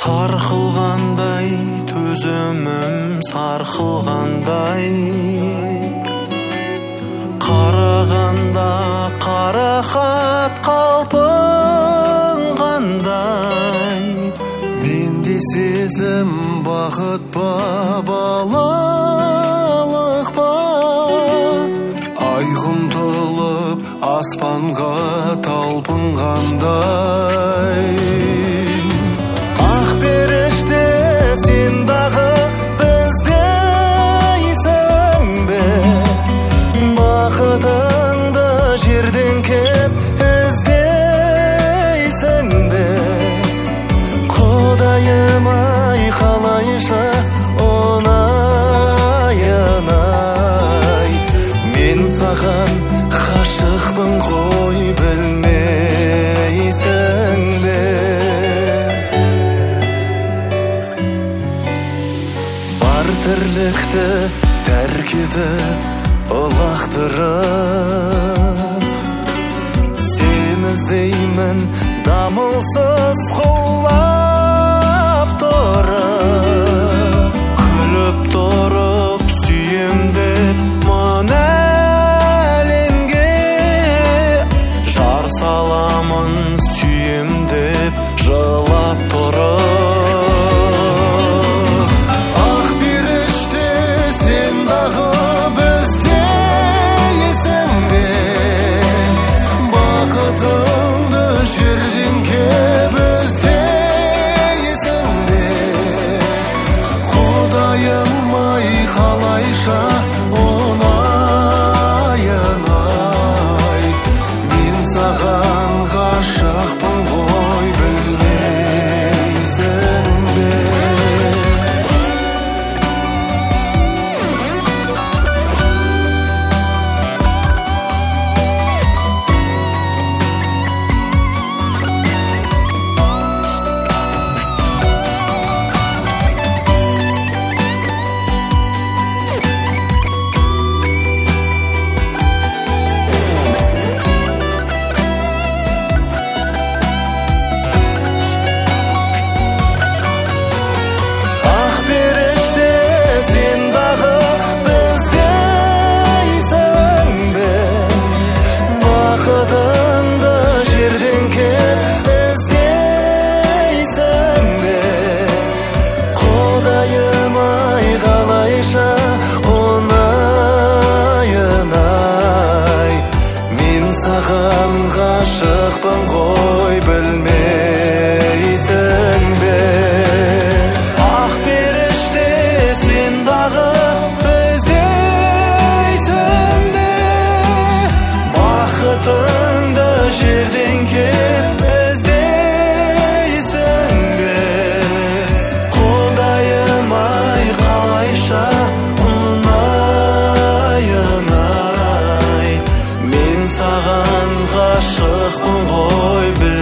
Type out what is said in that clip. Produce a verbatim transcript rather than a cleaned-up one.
Сарқылғандай төзімім сарқылғандай, қарағанда қарақат қалпың қандай. Менде сезім бақыт па, балалық па, ай ұмтылып аспанға талпынғандай. Ақ періште сен дағы біздейсің бе, бақытыңды жерден кеп іздейсің бе. Құдайым ай қалайша оңайын ай, мен саған ғашықпын ғой білмейсің бе. Бар тірлікті тәрк етіп ұлақтырып, сен іздеймін дамылсыз құлап тұрып. Күліп тұрып сүйем деп мұн әлемге, жар саламын сүйем деп жылап тұрып. Ақ періште сен дағы біздейсің бе, бақытыңды жерден кеп іздейсің бе. Құдайым ай қалайша оңайын ай, мен саған ғашықпын ғой білмейсің бе. Бақытыңды жерден кеп іздейсің бе. Құдайым ай қалайша оңайын ай, мен саған ғашықпын ғой білмейсің бе. Ақ періште сен дағы біздейсің бе, бақытыңды жерден кеп іздейсің бе. Құдайым ай қалайша оңайын ай, мен саған ғашықпын ғой білмейсің бе.